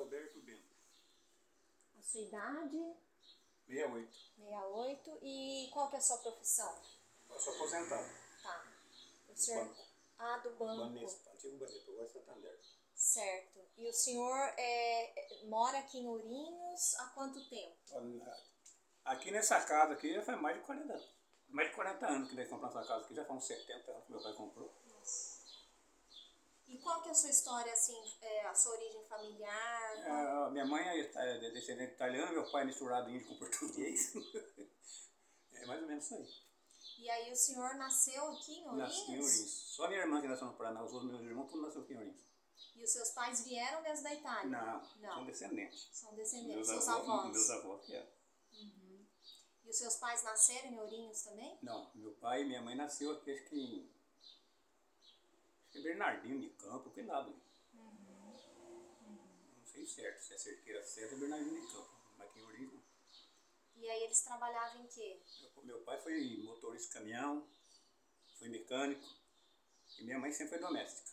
Alberto Bento. A sua idade? 68. 68. E qual que é a sua profissão? Eu sou aposentado. Tá. O senhor... Banco. Ah, do banco. Banespa, antigo Banespa, agora é Santander. Certo. E o senhor mora aqui em Ourinhos há quanto tempo? Aqui nessa casa aqui já faz mais de 40 anos. Mais de 40 anos que nós compramos essa casa aqui, já faz uns 70 anos que meu pai comprou. Nossa. E qual que é a sua história, assim, a sua origem familiar? Minha mãe é descendente italiana, meu pai é misturado índio com português. É mais ou menos isso aí. E aí o senhor nasceu aqui em Ourinhos? Nasci em Ourinhos. Só minha irmã que nasceu no Paraná, os outros meus irmãos todos nasceram aqui em Ourinhos. E os seus pais vieram desde a Itália? Não, são descendentes. São descendentes, Meus seus avós? Meus avós que eram. Uhum. E os seus pais nasceram em Ourinhos também? Não, meu pai e minha mãe nasceu aqui, acho que em Bernardino de Campo, que lado. Não sei certo, se é certeira certa, é Bernardino de Campo, mas aqui em Ourinhos não. E aí eles trabalhavam em quê? Meu pai foi motorista de caminhão, foi mecânico, e minha mãe sempre foi doméstica.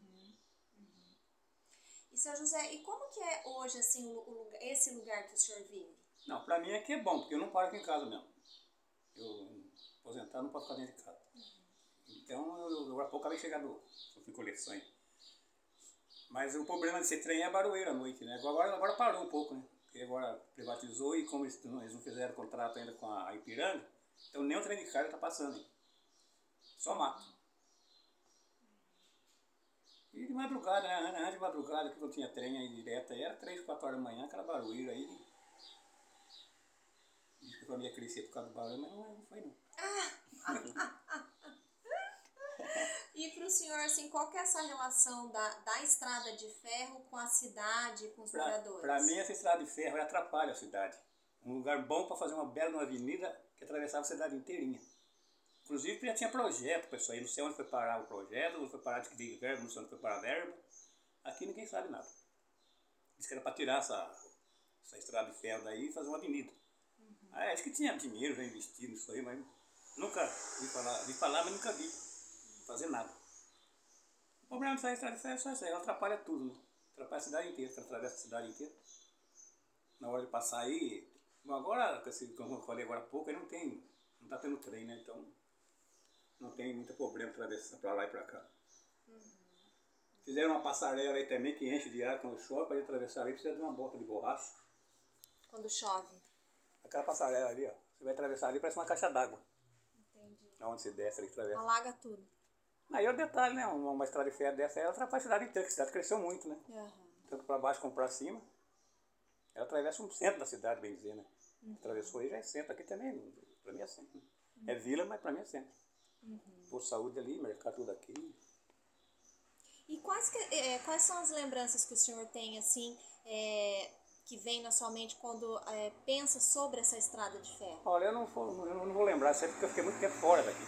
E, seu José, e como que é hoje, assim, esse lugar que o senhor vive? Não, pra mim aqui é bom, porque eu não paro aqui em casa mesmo. Eu, aposentado, não posso ficar dentro de casa. Então, agora há pouco acabei de chegar fui coleção. Mas o problema de ser trem é a barulheira à noite, né? Agora parou um pouco, né? Porque agora privatizou e como eles não fizeram contrato ainda com a Ipiranga, então nem o trem de carga tá passando, hein? Só mato. E de madrugada, né? Antes de madrugada, que não tinha trem aí direto, aí era 3, 4 horas da manhã, aquela barulheira aí. Disse que a família crescer por causa do barulho, mas não foi não. E para o senhor, assim, qual que é essa relação da estrada de ferro com a cidade, com os moradores? Para mim, essa estrada de ferro atrapalha a cidade. Um lugar bom para fazer uma bela avenida que atravessava a cidade inteirinha. Inclusive, já tinha projeto para isso aí. Não sei onde foi parar o projeto, onde foi parar de verba, não sei onde foi parar a verba. Aqui ninguém sabe nada. Diz que era para tirar essa estrada de ferro daí e fazer uma avenida. Acho que tinha dinheiro já investido nisso aí, mas nunca vi falar, mas nunca vi fazer nada. O problema dessa estrada de ferro é só isso aí, ela atrapalha tudo, né? Atrapalha a cidade inteira, ela atravessa a cidade inteira. Na hora de passar aí, agora, como eu falei agora há pouco, aí não tá tendo trem, né? Então não tem muito problema atravessar pra lá e pra cá. Fizeram uma passarela aí também que enche de água quando chove, para atravessar aí precisa de uma bota de borracha. Quando chove? Aquela passarela ali, ó, você vai atravessar ali, parece uma caixa d'água. Entendi. Onde você desce ali, atravessa. Alaga tudo. Aí é o detalhe, né? Uma estrada de ferro dessa aí, ela atrapalha a cidade inteira, que a cidade cresceu muito, né? Tanto para baixo como para cima. Ela atravessa um centro da cidade, bem dizer, né? Atravessou aí, já é centro. Aqui também, para mim é centro. É vila, mas para mim é centro. Posto de saúde ali, mercado tudo aqui. E quais são as lembranças que o senhor tem, assim, que vem na sua mente quando pensa sobre essa estrada de ferro? Olha, eu não vou lembrar, sempre porque eu fiquei muito tempo fora daqui.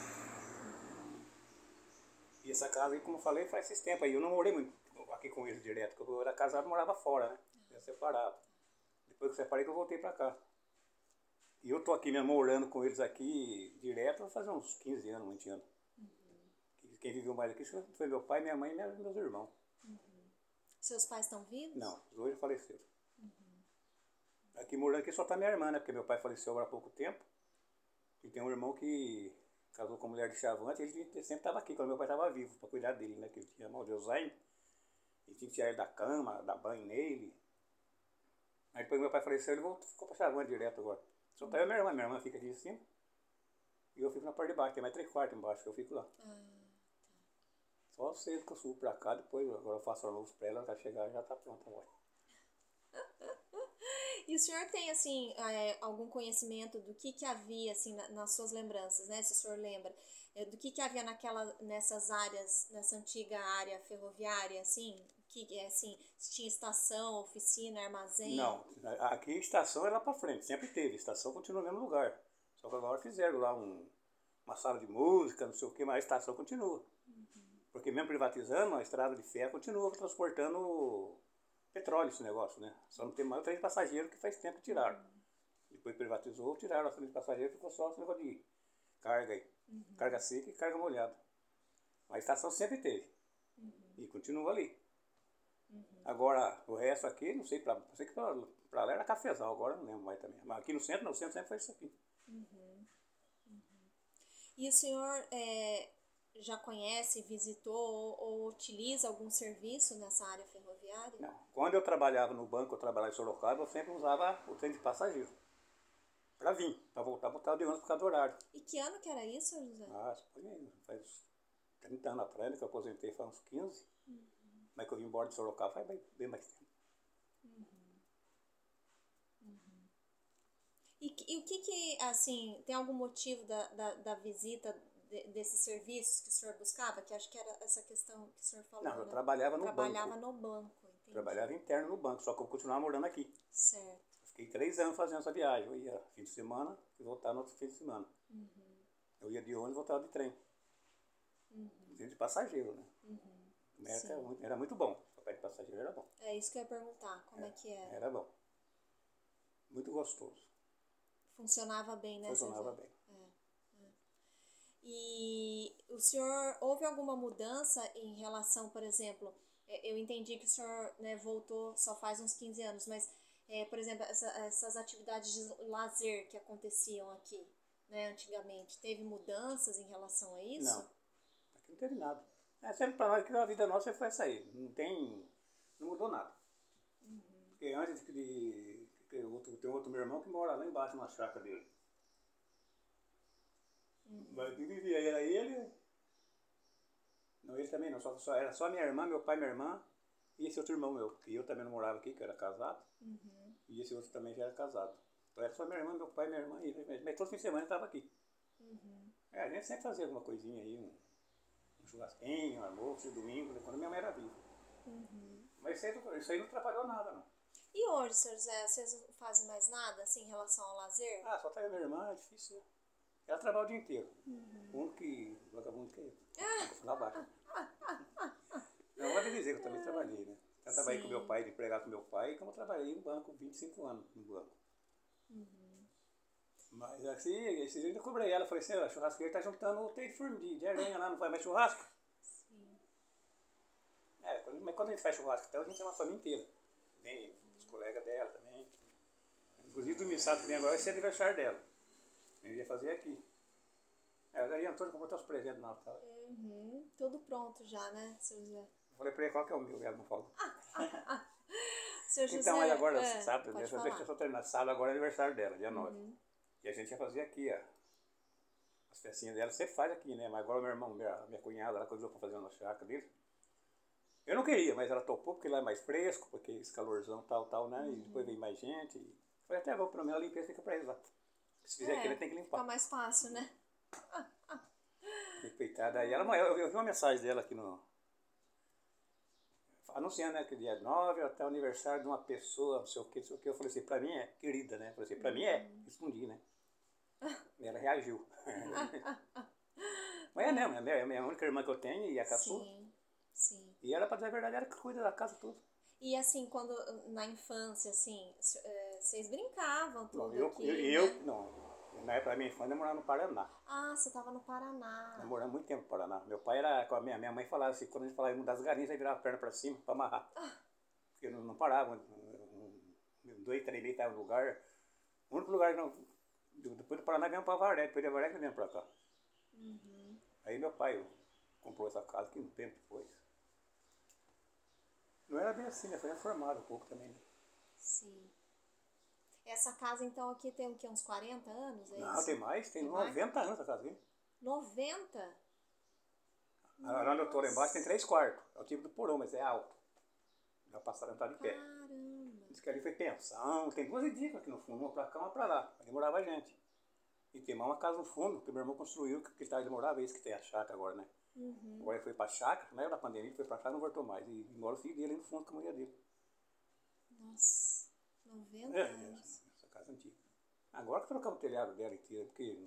E essa casa aí, como eu falei, faz esses tempos aí. Eu não morei muito aqui com eles direto, porque eu era casado e morava fora, né? Eu separava. Depois que eu separei, que eu voltei pra cá. E eu tô aqui mesmo morando com eles aqui direto, vai fazer uns 15 anos, 20 anos. Quem viveu mais aqui foi meu pai, minha mãe e meus irmãos. Seus pais estão vivos? Não, os dois faleceram. Aqui morando aqui só tá minha irmã, né? Porque meu pai faleceu agora há pouco tempo. E tem um irmão que casou com uma mulher de Chavante, ele sempre estava aqui quando meu pai estava vivo, para cuidar dele, né? Que ele tinha mal de Alzheimer. E tinha que tirar ele da cama, dar banho nele. Aí depois meu pai faleceu, ele ficou para Chavante direto agora. Só tá eu e minha irmã fica aqui em cima. E eu fico na parte de baixo, tem mais 3 quartos embaixo, que eu fico lá. Só cedo que eu subo pra cá, depois agora eu faço almoço pra ela vai chegar já tá pronta agora. E o senhor tem, assim, algum conhecimento do que havia, assim, nas suas lembranças, né? Se o senhor lembra, do que havia nessas áreas, nessa antiga área ferroviária, assim? Assim, se tinha estação, oficina, armazém? Não, aqui a estação é lá pra frente, sempre teve. A estação continua no mesmo lugar. Só que agora fizeram lá uma sala de música, não sei o que, mas a estação continua. Porque mesmo privatizando, a estrada de ferro continua transportando petróleo esse negócio, né? Só não tem mais o trem de passageiro que faz tempo que tiraram. Depois privatizou, tiraram o trem de passageiro, ficou só esse negócio de carga aí. Carga seca e carga molhada. Mas a estação sempre teve. E continua ali. Agora, o resto aqui, não sei, sei que pra lá era cafezal, agora eu não lembro mais também. Mas aqui no centro, não, o centro sempre foi isso aqui. E o senhor já conhece, visitou ou utiliza algum serviço nessa área ferroviária? Não. Quando eu trabalhava no banco, eu trabalhava em Sorocaba, eu sempre usava o trem de passageiro. Pra vir, pra voltar pro tal de ônibus por causa do horário. E que ano que era isso, senhor José? Ah, isso foi aí, faz 30 anos atrás, né, que eu aposentei, faz uns 15. Mas que eu vim embora de Sorocaba faz bem mais tempo. E o que, assim, tem algum motivo da visita desses serviços que o senhor buscava? Que acho que era essa questão que o senhor falou, Não, eu né? trabalhava no Trabalhava banco. no banco, entendi. Trabalhava interno no banco, só que eu continuava morando aqui. Certo. Eu fiquei 3 anos fazendo essa viagem. Eu ia fim de semana e voltava no outro fim de semana. Eu ia de ônibus e voltava de trem. De passageiro, né? Era muito bom. O papai de passageiro era bom. É isso que eu ia perguntar, como é que era? Era bom. Muito gostoso. Funcionava bem, né, senhor Funcionava José? bem. E o senhor, houve alguma mudança em relação, por exemplo, eu entendi que o senhor, né, voltou só faz uns 15 anos, mas, por exemplo, essas atividades de lazer que aconteciam aqui, né, antigamente, teve mudanças em relação a isso? Não. Aqui não teve nada. Sempre pra nós que a vida nossa foi essa aí. Não mudou nada. Porque antes tem outro meu irmão que mora lá embaixo na chácara dele. Mas quem vivia era ele. Não, ele também não. Era só minha irmã, meu pai, minha irmã e esse outro irmão meu. Que eu também não morava aqui, que eu era casado. E esse outro também já era casado. Então era só minha irmã, meu pai, minha irmã e ele. Mas todo fim de semana eu estava aqui. A gente sempre fazia alguma coisinha aí, um churrasquinho, um almoço, domingo, né, quando minha mãe era viva. Mas isso aí não atrapalhou nada, não. E hoje, senhor José, vocês não fazem mais nada, assim, em relação ao lazer? Ah, só tá eu e minha irmã, é difícil, né? Ela trabalha o dia inteiro. O único que vagabundo que eu. Na vaca. Não, vou dizer que eu também trabalhei, né? Eu trabalhei com meu pai, de empregado com meu pai, e como eu trabalhei no banco 25 anos no banco. Mas assim, esses dias eu ainda cobrei ela, falei assim, a churrasqueira tá juntando o trem de formiga, de aranha lá, não faz mais churrasco? Mas quando a gente faz churrasco, então a gente é uma família inteira. Vem os colegas dela também. Inclusive o sábado que vem agora vai ser aniversário dela. Eu ia fazer aqui. Aí Antônio comprou até os presentes na Natal. Tudo pronto já, né, senhor José? Eu falei pra ele qual que é o meu, ela não falou. Senhor José, Então, aí agora, sábado, deixa deixa eu só terminar. Sábado agora é aniversário dela, dia 9. E a gente ia fazer aqui, ó. As festinhas dela sempre faz aqui, né? Mas agora o meu irmão, minha cunhada, ela convidou pra fazer na chácara dele. Eu não queria, mas ela topou porque lá é mais fresco, porque esse calorzão tal, né? E depois vem mais gente. Foi até bom, pelo menos a limpeza fica pra eles lá. Se fizer aqui, ele tem que limpar. Fica mais fácil, né? Respeitada. Aí eu vi uma mensagem dela aqui no. Anunciando, né, que dia 9 até o aniversário de uma pessoa, não sei o que, não sei o que. Eu falei assim, pra mim é querida, né? Eu falei assim, pra mim é. Respondi, né? E ela reagiu. Mas é mesmo, é a minha única irmã que eu tenho e a caçula. Sim. E ela, pra dizer a verdade, ela que cuida da casa tudo. E assim, quando na infância, assim, vocês brincavam tudo Não, aqui, né? não. Na época da minha infância eu morava no Paraná. Ah, você tava no Paraná. Eu morava muito tempo no Paraná. Meu pai era com a minha mãe falava assim, quando a gente falava em mudar as galinhas, aí virava a perna pra cima pra amarrar. Porque não parava. 2, 3 meses estava no lugar. O único lugar que não. Depois do Paraná viemos pra Varé, depois de Varé que viemos pra cá. Aí meu pai comprou essa casa aqui um tempo depois. Não era bem assim, né? Foi reformado um pouco também, né? Sim. Essa casa, então, aqui tem o quê? Uns 40 anos, é Não, isso? tem mais, tem 90 anos essa casa aqui. 90? Lá onde eu tô lá embaixo tem 3 quartos. É o tipo do porão, mas é alto. Já passaram a entrar de pé. Caramba. Diz que ali foi pensão. Tem 2 edículas aqui no fundo, uma pra cá, uma pra lá. Ali morava gente. E tem mais uma casa no fundo, que meu irmão construiu, que ele morava, esse que tem a chácara agora, né? Agora ele foi pra chácara, na época da pandemia, ele foi pra chácara e não voltou mais. E mora o filho dele ali no fundo com a mulher dele. Nossa, 90 anos. Essa casa antiga. Agora que trocamos o telhado dela inteira, porque.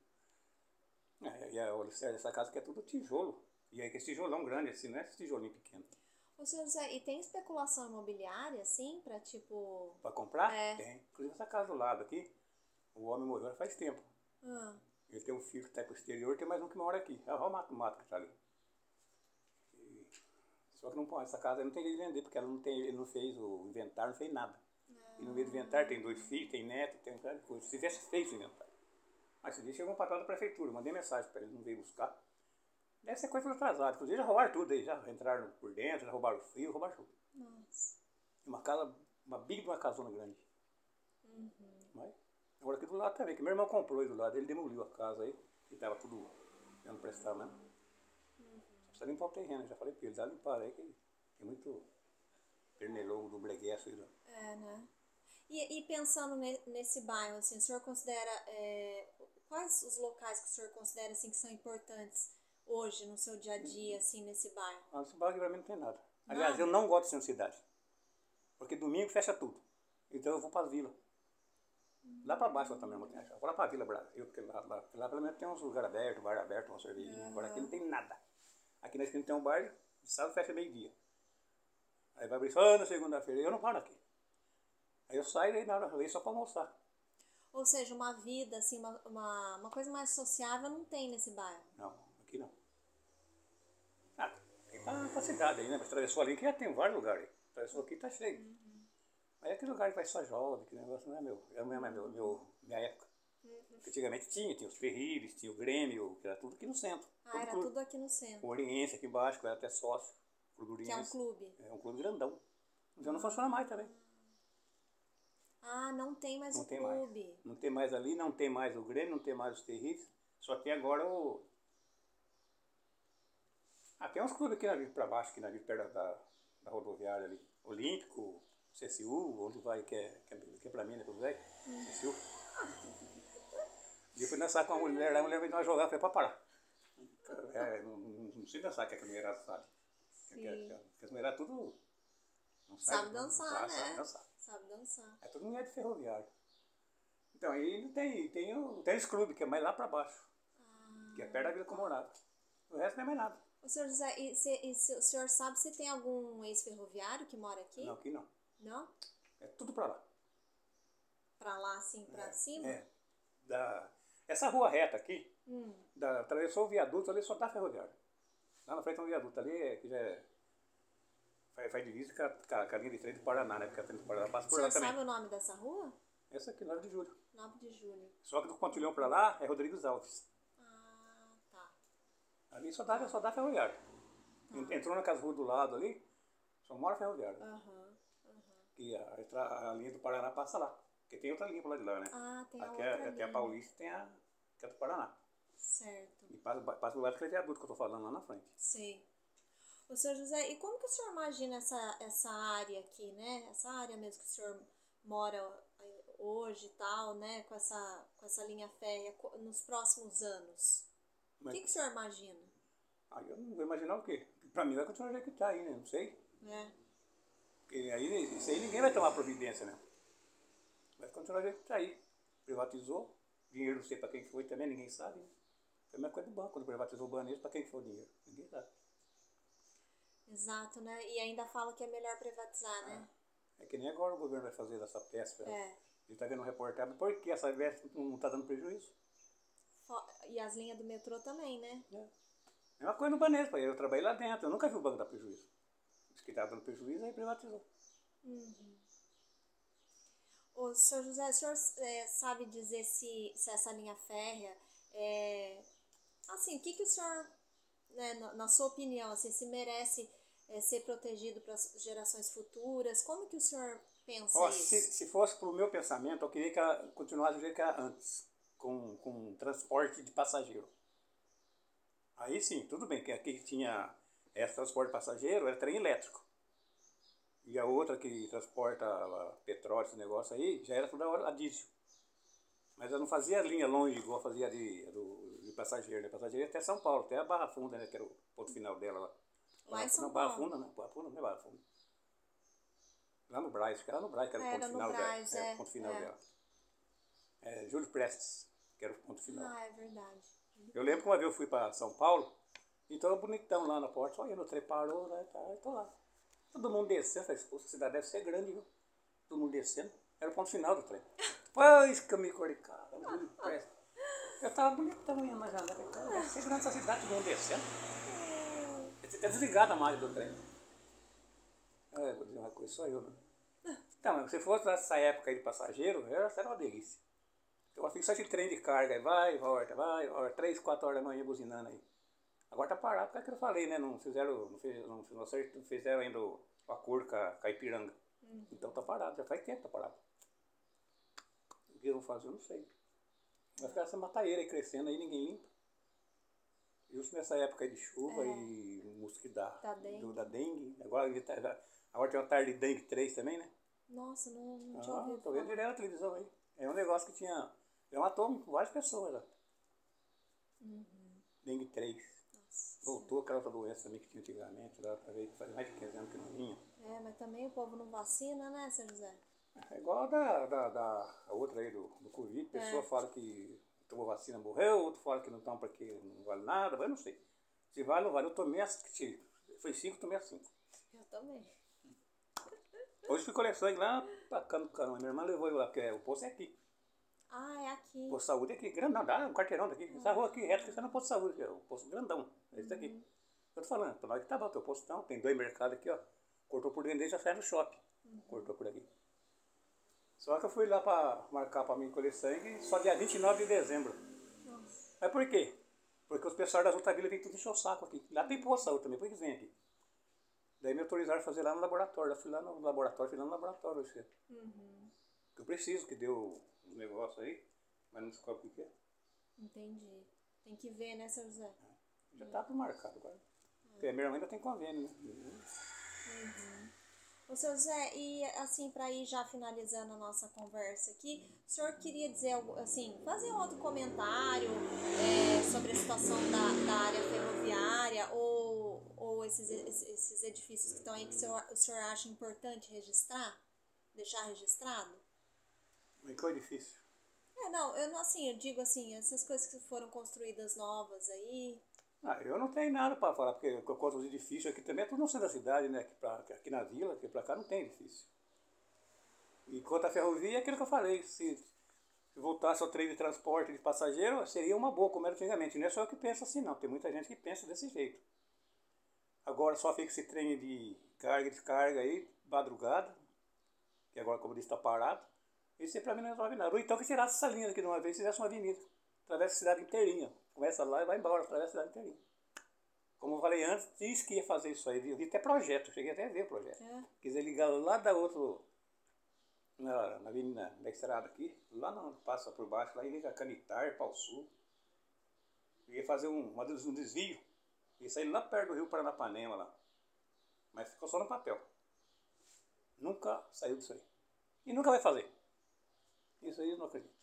E o alicerce dessa casa que é tudo tijolo. E aí que esse tijolão grande assim, não é esse tijolinho pequeno. Ô, senhor José, e tem especulação imobiliária, assim, pra tipo... Pra comprar? É. Tem. Inclusive essa casa do lado aqui, o homem morreu já faz tempo. Ele tem um filho que está pro exterior, tem mais um que mora aqui. É o mato que tá ali. E Só que não pode, essa casa não tem jeito de vender, porque ela não tem, ele não fez o inventário, não fez nada. E no meio do inventário tem 2 filhos, tem neto, tem um cara de coisa. Se tivesse feito o inventário. Mas esse dia chegou um patrão da prefeitura, mandei mensagem para ele, não veio buscar. Deve ser coisa atrasada. Inclusive já roubaram tudo aí, já entraram por dentro, já roubaram o fio, roubaram tudo. Nossa. Uma casa, uma big de uma casona grande. Mas, agora aqui do lado também, que meu irmão comprou aí do lado, ele demoliu a casa aí, que estava tudo dando prestar mesmo. Só precisa limpar o terreno, já falei para ele, dá limpar aí, que tem muito pernilongo do breguesso aí. Né? E pensando nesse bairro, assim, o senhor considera, quais os locais que o senhor considera, assim, que são importantes hoje no seu dia a dia, assim, nesse bairro? Nesse bairro pra mim não tem nada. Aliás, eu não gosto de centro cidade. Porque domingo fecha tudo. Então eu vou para a vila. Lá para baixo eu também não tenho. Vou lá para a Vila Brasil, porque lá pelo menos tem uns lugares abertos, bar aberto, uma cervejinha. Agora aqui não tem nada. Aqui na esquina tem um bar, sábado fecha meio-dia. Aí vai abrir só na segunda-feira. Eu não paro aqui. Aí eu saio daí na hora, eu venho só para almoçar. Ou seja, uma vida, assim, uma coisa mais sociável não tem nesse bairro? Não, aqui não. Ah, tem pra cidade aí, né? Mas atravessou ali que já tem vários lugares. Atravessou aqui tá cheio. Mas é aquele lugar que vai só jovem, que negócio não é meu. É minha época. Antigamente tinha os Ferreiros, tinha o Grêmio, que era tudo aqui no centro. Era tudo aqui no centro. O Oriense aqui embaixo, que era até sócio. Que é um clube. É um clube grandão. Já não funciona mais também. Não tem mais não o tem clube. Mais. Não tem mais ali, não tem mais o Grêmio, não tem mais os Ferreiros. Só tem agora o... tem uns clubes aqui na vida pra baixo, aqui na vida perto da rodoviária ali. Olímpico, CSU, onde vai, que é pra mim, né, tudo bem? CSU. E eu fui dançar com a mulher lá, a mulher veio nós jogar, eu falei, pra parar. Não sei dançar, que a mulherada sabe. Que as mulheradas tudo... Sabe dançar, né? Sabe dançar. Sabe dançar. É tudo mulher de ferroviário. Então, aí tem o tênis clube, que é mais lá pra baixo. Que é perto da vila que eu morava. O resto não é mais nada. O senhor José, o senhor sabe se tem algum ex-ferroviário que mora aqui? Não, aqui não. Não? É tudo pra lá. Pra lá, assim, pra cima? Essa rua reta aqui, atravessou o viaduto, ali só tá ferroviário. Lá na frente tem um viaduto ali, que já faz divisa com a linha de trem do Paraná, né? Porque a trem do Paraná passa por lá também. O senhor sabe o nome dessa rua? Essa aqui, 9 de julho. 9 de julho. Só que do Pontilhão pra lá é Rodrigues Alves. Tá. Ali só dá ferroviário. Entrou naquelas ruas do lado ali, só mora ferroviário. E a linha do Paraná passa lá. Porque tem outra linha por lá de lá, né? Tem a aqui outra linha. Tem a Paulista e tem a que é do Paraná. Certo. E passa do lado daquele viaduto que eu tô falando lá na frente. Sei. O senhor José, e como que o senhor imagina essa área aqui, né? Essa área mesmo que o senhor mora hoje e tal, né? Com essa linha férrea nos próximos anos. O que o senhor imagina? Eu não vou imaginar o quê? Pra mim vai continuar do jeito que tá aí, né? Não sei. Porque aí, isso aí ninguém vai tomar providência, né? Vai continuar do jeito que tá aí. Privatizou. Dinheiro não sei pra quem foi também, ninguém sabe. Né? Foi a mesma coisa do banco. Quando privatizou o Banespa, pra quem foi o dinheiro? Ninguém sabe. Exato, né? E ainda fala que é melhor privatizar, né? É que nem agora o governo vai fazer essa peça. Ele tá vendo um reportagem, por que essa peça não tá dando prejuízo? E as linhas do metrô também, né? É uma coisa no Banespa, eu trabalhei lá dentro, eu nunca vi o banco dar prejuízo. Disse que estava dando prejuízo, aí privatizou. O senhor José, o senhor sabe dizer se essa linha férrea assim, o que o senhor, né, na sua opinião, assim, se merece ser protegido para as gerações futuras? Como que o senhor pensa isso? Se fosse pro meu pensamento, eu queria que ela continuasse do jeito que era antes, com transporte de passageiro. Aí sim, tudo bem, que aqui tinha esse transporte de passageiro, era trem elétrico. E a outra que transporta petróleo, esse negócio aí, já era toda hora a diesel. Mas ela não fazia linha longe igual fazia de passageiro, né? Passageiro até São Paulo, até a Barra Funda, né? Que era o ponto final dela lá. Lá em São Paulo? Barra Funda, né? Barra Funda não é Barra Funda. Lá no Brás, que era no Brás, que era o ponto final dela. Era o ponto final dela. Júlio Prestes, que era o ponto final. É verdade. Eu lembro que uma vez eu fui para São Paulo, e estava bonitão lá na porta, só indo, o trem parou, né? Eu tô lá. Todo mundo descendo, eu falei, pô, essa cidade deve ser grande, viu? Todo mundo descendo, era o ponto final do trem. Pois que eu me coricava, Júlio Prestes. Eu tava bonitão indo na janela, deve ser grande essa cidade, todo mundo descendo. É desligada a malha do trem. Foi só eu, né? Então, se fosse nessa época aí de passageiro, era uma delícia. Eu fico só de trem de carga, aí vai, volta, 3, 4 horas da manhã buzinando aí. Agora tá parado, porque é que eu falei, né? Não fizeram ainda o acordo com a Ipiranga. Então tá parado, já faz tempo que tá parado. O que vão fazer, eu não sei. Vai ficar essa mataeira aí crescendo aí, ninguém limpa. Justo nessa época aí de chuva e mosquito da dengue. Agora tem uma tarde de dengue 3 também, né? Nossa, não tinha ouvido Tô vendo direto na televisão aí. É um negócio que já matou várias pessoas lá. Dengue 3. Nossa. Voltou aquela outra doença também que tinha antigamente, lá pra ver, faz mais de 15 anos que não vinha. Mas também o povo não vacina, né, seu José? É igual a outra aí do Covid, a pessoa fala que tomou vacina, morreu, outro fala que não toma porque não vale nada, mas eu não sei. Se vale ou não vale, eu tomei foi 5, tomei as 5. Eu também. Hoje fui coleção lá pra Cano. Minha irmã levou eu lá, porque o posto é aqui. É aqui. O posto de saúde é aqui, grandão, dá um quarteirão daqui. Essa rua aqui reto, que você não é posto de saúde, é o posto grandão. É esse daqui. Eu tô falando, pra nós que tá bom, teu posto não, tem 2 mercados aqui, ó. Cortou por dentro dele, já sai no shopping. Cortou por aqui. Só que eu fui lá pra marcar pra mim colher sangue só dia 29 de dezembro. Nossa. Mas por quê? Porque os pessoal das outras vilas vêm tudo encher o saco aqui. Lá tem posto de saúde também, por que eles vêm aqui? Daí me autorizaram a fazer lá no laboratório. Eu fui lá no laboratório hoje. Eu preciso que deu um negócio aí, mas não descobre o que é. Entendi. Tem que ver, né, seu José? Já tá tudo marcado agora. Porque a minha irmã ainda tem convênio, né? Ô, seu José, e assim, para ir já finalizando a nossa conversa aqui, o senhor queria dizer, assim, fazer um outro comentário sobre a situação da área ferroviária ou esses edifícios que estão aí que o senhor acha importante registrar? Deixar registrado? Mas que é difícil. Eu digo assim, essas coisas que foram construídas novas aí. Eu não tenho nada para falar, porque quanto aos edifícios aqui também é tudo no centro da cidade, né? Aqui na vila, aqui pra cá não tem edifício. E quanto à ferrovia, é aquilo que eu falei, se voltasse ao trem de transporte de passageiro, seria uma boa, como era antigamente. Não é só eu que penso assim, não. Tem muita gente que pensa desse jeito. Agora só fica esse trem de carga e descarga aí, madrugada, que agora, como disse, está parado. Isso aí pra mim não resolve nada. Ou então que tirasse essa linha aqui de uma vez e fizesse uma avenida. Atravessa a cidade inteirinha. Começa lá e vai embora, atravessa a cidade inteirinha. Como eu falei antes, disse que ia fazer isso aí. Eu vi até projeto, cheguei até a ver o projeto. Quis ligar lá da outra, na avenida da estrada aqui, lá não, passa por baixo, lá e liga Canitar, Pau Sul. Eu ia fazer um desvio. Ia sair lá perto do Rio Paranapanema lá. Mas ficou só no papel. Nunca saiu disso aí. E nunca vai fazer. Isso aí eu não acredito.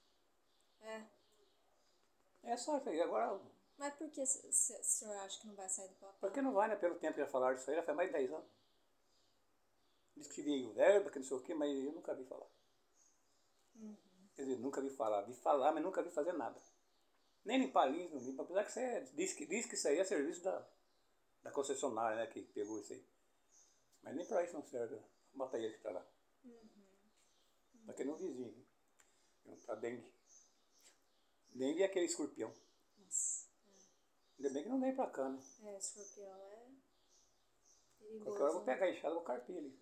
É só isso aí. Agora. Mas por que o senhor acha que não vai sair do papel? Porque não vai, né? Pelo tempo que já falaram disso aí, já faz mais de 10 anos. Diz que veio verba, que não sei o quê, mas eu nunca vi falar. Quer dizer, nunca vi falar. Vi falar, mas nunca vi fazer nada. Nem limpar lins, não limpa. Apesar que você diz que isso aí é serviço da concessionária, né? Que pegou isso aí. Mas nem pra isso não serve. Bota ele pra lá. Tá querendo um vizinho. Pra dengue. Dengue é aquele escorpião. Nossa. Ainda bem que não vem pra cá, né? Escorpião é perigoso. Qualquer hora eu vou pegar a enxada e vou carpir ali.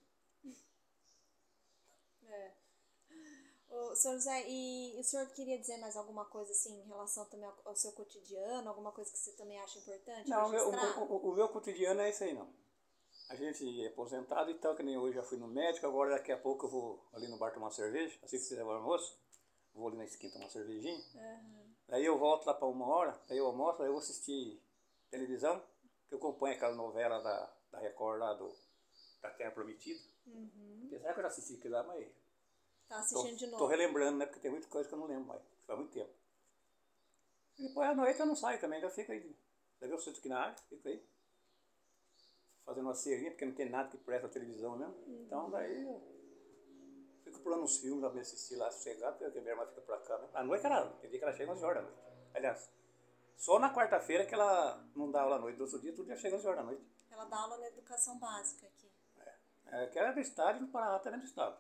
Ô, senhor José, e o senhor queria dizer mais alguma coisa assim em relação também ao seu cotidiano? Alguma coisa que você também acha importante Não, registrar? o meu cotidiano é isso aí, não. A gente é aposentado e tal, que nem hoje já fui no médico, agora daqui a pouco eu vou ali no bar tomar uma cerveja, assim que fizer o almoço, vou ali na esquina tomar uma cervejinha. Aí eu volto lá para 1 hora, aí eu almoço, aí eu vou assistir televisão, que eu acompanho aquela novela da Record lá da Terra Prometida. Apesar que eu já assisti aquilo lá, mas... Tá assistindo de novo? Tô relembrando, né, porque tem muita coisa que eu não lembro mais, faz muito tempo. E depois à noite eu não saio também, eu fico aí, levei o centro aqui na área, fico aí. Fazendo uma serinha, porque não tem nada que presta a televisão mesmo. Então daí eu fico pulando uns filmes pra me assistir lá, sossegado, porque a minha irmã fica pra cá. Né? À noite tem dia que ela chega às 11 horas da noite. Aliás, só na quarta-feira que ela não dá aula à noite. Do outro dia, tudo já chega às 11 horas da noite. Ela dá aula na educação básica aqui. Que ela é do estado e no Paraná também é do estado.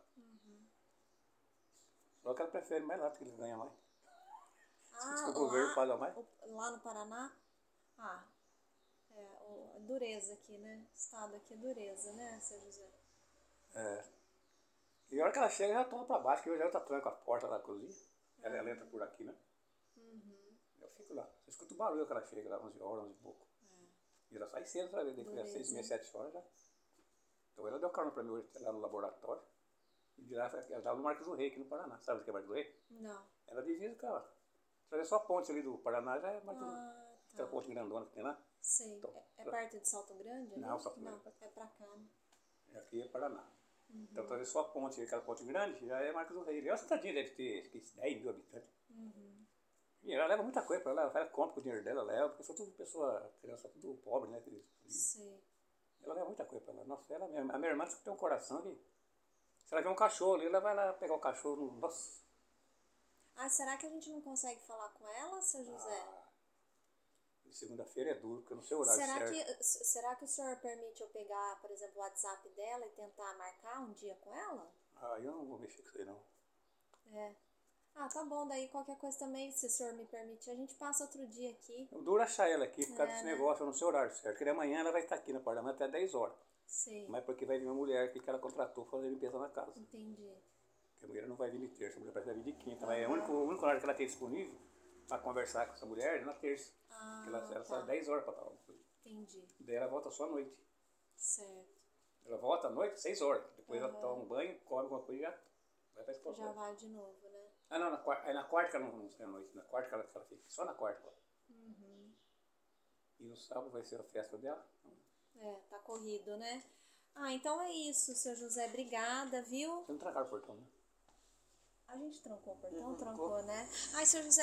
Só que ela prefere mais lá, porque ele ganha mais. O governo paga mais. Lá no Paraná? Dureza aqui, né? O estado aqui é dureza, né, seu José? É. E a hora que ela chega, já toma pra baixo, que eu já tranco a porta da cozinha. Ela entra por aqui, né? Eu fico lá. Eu escuto o barulho que ela chega lá, 11 horas, 11 e pouco. E ela sai cedo outra vez, depois das 6, 7 horas já. Então ela deu carona pra mim hoje, lá no laboratório. E de lá, ela estava no Marcos do Rei, aqui no Paraná. Sabe o que é Marcos do Rei? Não. Ela divisa com ela. Atravessou a ponte ali do Paraná, já é Marcos do Rei. Aquela ponte grandona que tem lá. Sei. Então, É perto de Salto Grande? Ali? Não, Salto Grande. Não, é pra cá, né? Aqui é Paraná. Então atravessou a ponte, aquela ponte grande, já é Marcos do Rei. E é uma cidadinha, deve ter 10 mil habitantes. E ela leva muita coisa pra lá, ela compra com o dinheiro dela, leva, porque são tudo pessoa, criança tudo pobre, né? Sei. Ela leva muita coisa pra lá. Nossa, ela mesmo. A minha irmã tem um coração que. Se ela vê um cachorro ali, ela vai lá pegar o cachorro no. Nossa. Ah, será que a gente não consegue falar com ela, seu José? Segunda-feira é duro, porque eu não sei o horário certo. Será que o senhor permite eu pegar, por exemplo, o WhatsApp dela e tentar marcar um dia com ela? Ah, eu não vou mexer com isso aí, não. É. Ah, tá bom, daí qualquer coisa também, se o senhor me permitir, a gente passa outro dia aqui. O duro é achar ela aqui, por causa desse negócio, eu não sei o horário certo. Porque amanhã ela vai estar aqui no parlamento até 10 horas. Sei. Mas porque vai vir uma mulher aqui que ela contratou pra fazer limpeza na casa. Entendi. Porque a mulher não vai vir de terça, a mulher vai vir de quinta. Mas é o único horário que ela tem disponível pra conversar com essa mulher é na terça. Porque ela sai 10 horas pra tal. Entendi. Daí ela volta só à noite. Certo. Ela volta à noite, 6 horas. Depois ela toma um banho, come alguma coisa e já vai pra escola. Já vai de novo, né? Ah, não, na quarta que ela não sai à noite. Na quarta que ela fica. Só na quarta. E no sábado vai ser a festa dela. É, tá corrido, né? Ah, então é isso, seu José. Obrigada, viu? Você não trancaram o portão, né? A gente trancou o portão? Trancou, né? Ai, seu José.